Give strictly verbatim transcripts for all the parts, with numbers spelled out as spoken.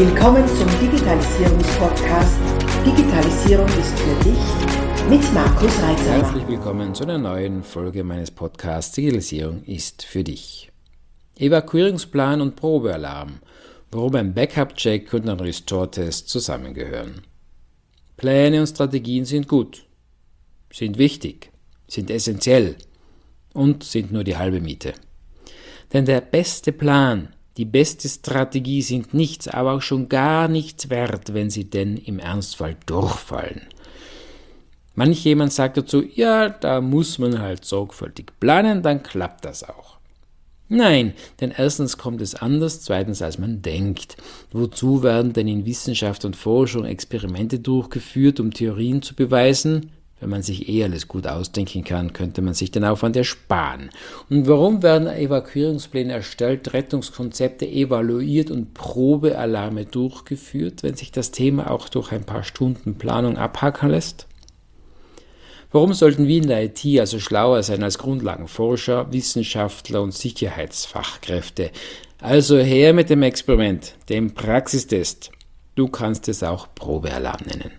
Willkommen zum Digitalisierungspodcast Digitalisierung ist für dich mit Markus Reitzer. Herzlich willkommen zu einer neuen Folge meines Podcasts Digitalisierung ist für dich. Evakuierungsplan und Probealarm, warum ein Backup-Check und ein Restore-Test zusammengehören. Pläne und Strategien sind gut, sind wichtig, sind essentiell und sind nur die halbe Miete. Denn der beste Plan, die beste Strategie sind nichts, aber auch schon gar nichts wert, wenn sie denn im Ernstfall durchfallen. Manch jemand sagt dazu, ja, da muss man halt sorgfältig planen, dann klappt das auch. Nein, denn erstens kommt es anders, zweitens als man denkt. Wozu werden denn in Wissenschaft und Forschung Experimente durchgeführt, um Theorien zu beweisen? Wenn man sich eh alles gut ausdenken kann, könnte man sich den Aufwand ersparen. Und warum werden Evakuierungspläne erstellt, Rettungskonzepte evaluiert und Probealarme durchgeführt, wenn sich das Thema auch durch ein paar Stunden Planung abhaken lässt? Warum sollten wir in der I T also schlauer sein als Grundlagenforscher, Wissenschaftler und Sicherheitsfachkräfte? Also her mit dem Experiment, dem Praxistest. Du kannst es auch Probealarm nennen.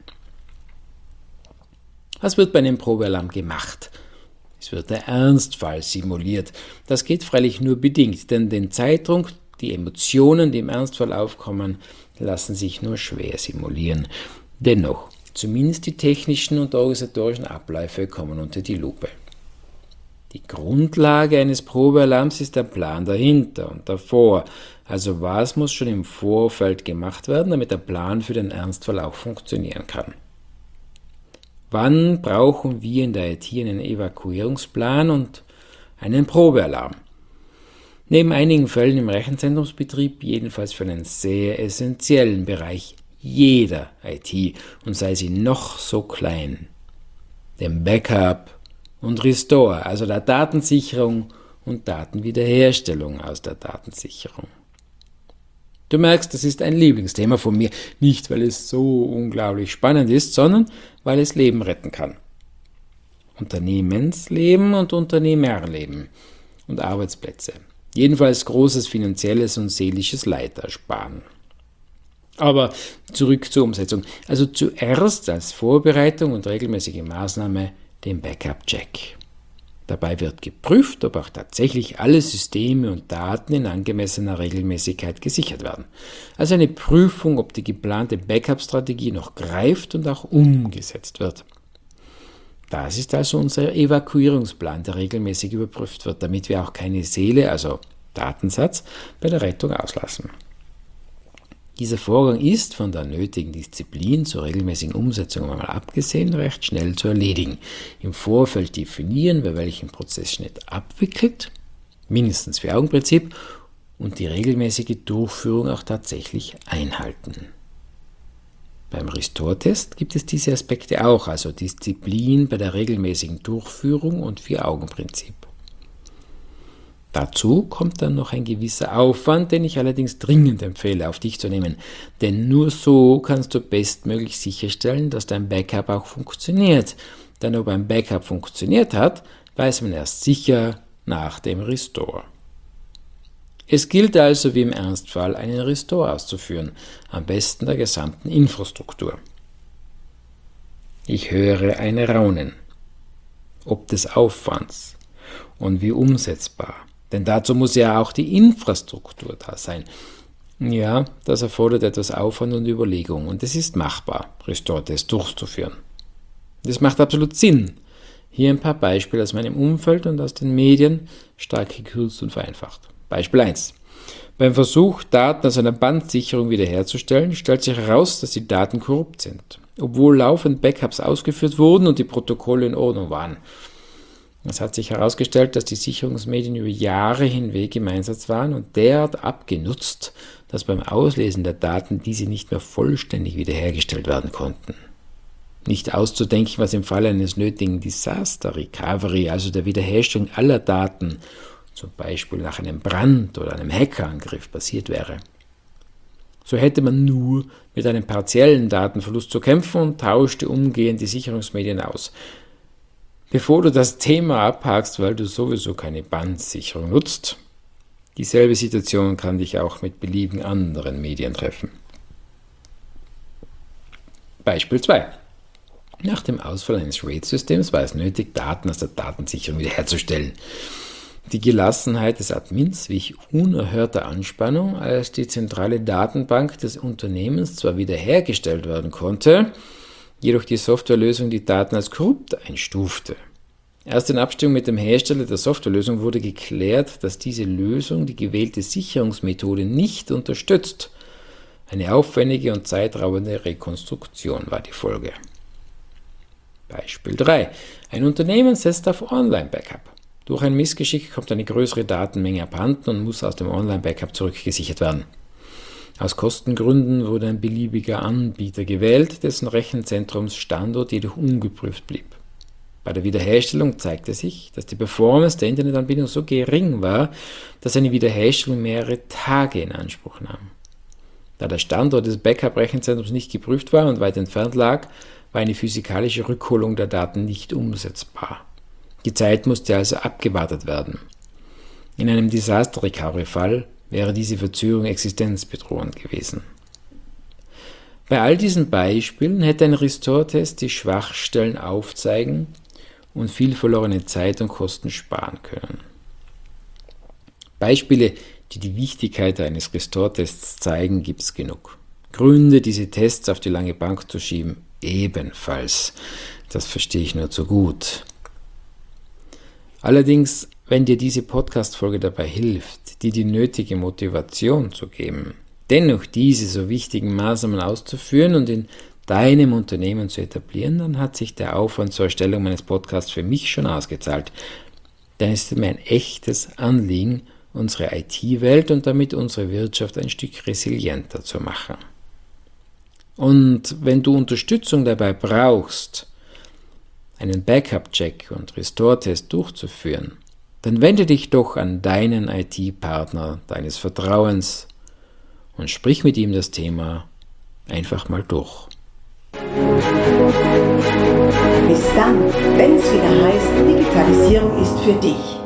Was wird bei einem Probealarm gemacht? Es wird der Ernstfall simuliert. Das geht freilich nur bedingt, denn den Zeitdruck, die Emotionen, die im Ernstfall aufkommen, lassen sich nur schwer simulieren. Dennoch, zumindest die technischen und organisatorischen Abläufe kommen unter die Lupe. Die Grundlage eines Probealarms ist der Plan dahinter und davor. Also was muss schon im Vorfeld gemacht werden, damit der Plan für den Ernstfall auch funktionieren kann? Wann brauchen wir in der I T einen Evakuierungsplan und einen Probealarm? Neben einigen Fällen im Rechenzentrumsbetrieb jedenfalls für einen sehr essentiellen Bereich jeder I T und sei sie noch so klein, dem Backup und Restore, also der Datensicherung und Datenwiederherstellung aus der Datensicherung. Du merkst, das ist ein Lieblingsthema von mir, nicht weil es so unglaublich spannend ist, sondern weil es Leben retten kann. Unternehmensleben und Unternehmerleben und Arbeitsplätze. Jedenfalls großes finanzielles und seelisches Leid ersparen. Aber zurück zur Umsetzung. Also zuerst als Vorbereitung und regelmäßige Maßnahme den Backup-Check. Dabei wird geprüft, ob auch tatsächlich alle Systeme und Daten in angemessener Regelmäßigkeit gesichert werden. Also eine Prüfung, ob die geplante Backup-Strategie noch greift und auch umgesetzt wird. Das ist also unser Evakuierungsplan, der regelmäßig überprüft wird, damit wir auch keine Seele, also Datensatz, bei der Rettung auslassen. Dieser Vorgang ist von der nötigen Disziplin zur regelmäßigen Umsetzung einmal abgesehen recht schnell zu erledigen. Im Vorfeld definieren, wer welchen Prozessschnitt abwickelt, mindestens vier Augen-Prinzip, und die regelmäßige Durchführung auch tatsächlich einhalten. Beim Restore-Test gibt es diese Aspekte auch, also Disziplin bei der regelmäßigen Durchführung und vier Augen-Prinzip. Dazu kommt dann noch ein gewisser Aufwand, den ich allerdings dringend empfehle, auf dich zu nehmen. Denn nur so kannst du bestmöglich sicherstellen, dass dein Backup auch funktioniert. Denn ob ein Backup funktioniert hat, weiß man erst sicher nach dem Restore. Es gilt also wie im Ernstfall, einen Restore auszuführen, am besten der gesamten Infrastruktur. Ich höre ein Raunen. Ob des Aufwands und wie umsetzbar. Denn dazu muss ja auch die Infrastruktur da sein. Ja, das erfordert etwas Aufwand und Überlegung und es ist machbar, Restore-Tests durchzuführen. Das macht absolut Sinn. Hier ein paar Beispiele aus meinem Umfeld und aus den Medien, stark gekürzt und vereinfacht. Beispiel eins. Beim Versuch, Daten aus einer Bandsicherung wiederherzustellen, stellt sich heraus, dass die Daten korrupt sind, obwohl laufend Backups ausgeführt wurden und die Protokolle in Ordnung waren. Es hat sich herausgestellt, dass die Sicherungsmedien über Jahre hinweg im Einsatz waren und derart abgenutzt, dass beim Auslesen der Daten diese nicht mehr vollständig wiederhergestellt werden konnten. Nicht auszudenken, was im Falle eines nötigen Disaster Recovery, also der Wiederherstellung aller Daten, zum Beispiel nach einem Brand oder einem Hackerangriff, passiert wäre. So hätte man nur mit einem partiellen Datenverlust zu kämpfen und tauschte umgehend die Sicherungsmedien aus. Bevor du das Thema abhakst, weil du sowieso keine Bandsicherung nutzt, dieselbe Situation kann dich auch mit beliebigen anderen Medien treffen. Beispiel zwei. Nach dem Ausfall eines RAID-Systems war es nötig, Daten aus der Datensicherung wiederherzustellen. Die Gelassenheit des Admins wich unerhörter Anspannung, als die zentrale Datenbank des Unternehmens zwar wiederhergestellt werden konnte, jedoch die Softwarelösung die Daten als korrupt einstufte. Erst in Abstimmung mit dem Hersteller der Softwarelösung wurde geklärt, dass diese Lösung die gewählte Sicherungsmethode nicht unterstützt. Eine aufwendige und zeitraubende Rekonstruktion war die Folge. Beispiel drei. Ein Unternehmen setzt auf Online-Backup. Durch ein Missgeschick kommt eine größere Datenmenge abhanden und muss aus dem Online-Backup zurückgesichert werden. Aus Kostengründen wurde ein beliebiger Anbieter gewählt, dessen Rechenzentrumsstandort jedoch ungeprüft blieb. Bei der Wiederherstellung zeigte sich, dass die Performance der Internetanbindung so gering war, dass eine Wiederherstellung mehrere Tage in Anspruch nahm. Da der Standort des Backup-Rechenzentrums nicht geprüft war und weit entfernt lag, war eine physikalische Rückholung der Daten nicht umsetzbar. Die Zeit musste also abgewartet werden. In einem Disaster-Recovery-Fall wäre diese Verzögerung existenzbedrohend gewesen. Bei all diesen Beispielen hätte ein Restore-Test die Schwachstellen aufzeigen und viel verlorene Zeit und Kosten sparen können. Beispiele, die die Wichtigkeit eines Restore-Tests zeigen, gibt es genug. Gründe, diese Tests auf die lange Bank zu schieben, ebenfalls. Das verstehe ich nur zu gut. Allerdings, wenn dir diese Podcast-Folge dabei hilft, dir die nötige Motivation zu geben, dennoch diese so wichtigen Maßnahmen auszuführen und in deinem Unternehmen zu etablieren, dann hat sich der Aufwand zur Erstellung meines Podcasts für mich schon ausgezahlt. Dann ist es mir ein echtes Anliegen, unsere I T-Welt und damit unsere Wirtschaft ein Stück resilienter zu machen. Und wenn du Unterstützung dabei brauchst, einen Backup-Check und Restore-Test durchzuführen, dann wende dich doch an deinen I T-Partner deines Vertrauens und sprich mit ihm das Thema einfach mal durch. Bis dann, wenn es wieder heißt, Digitalisierung ist für dich.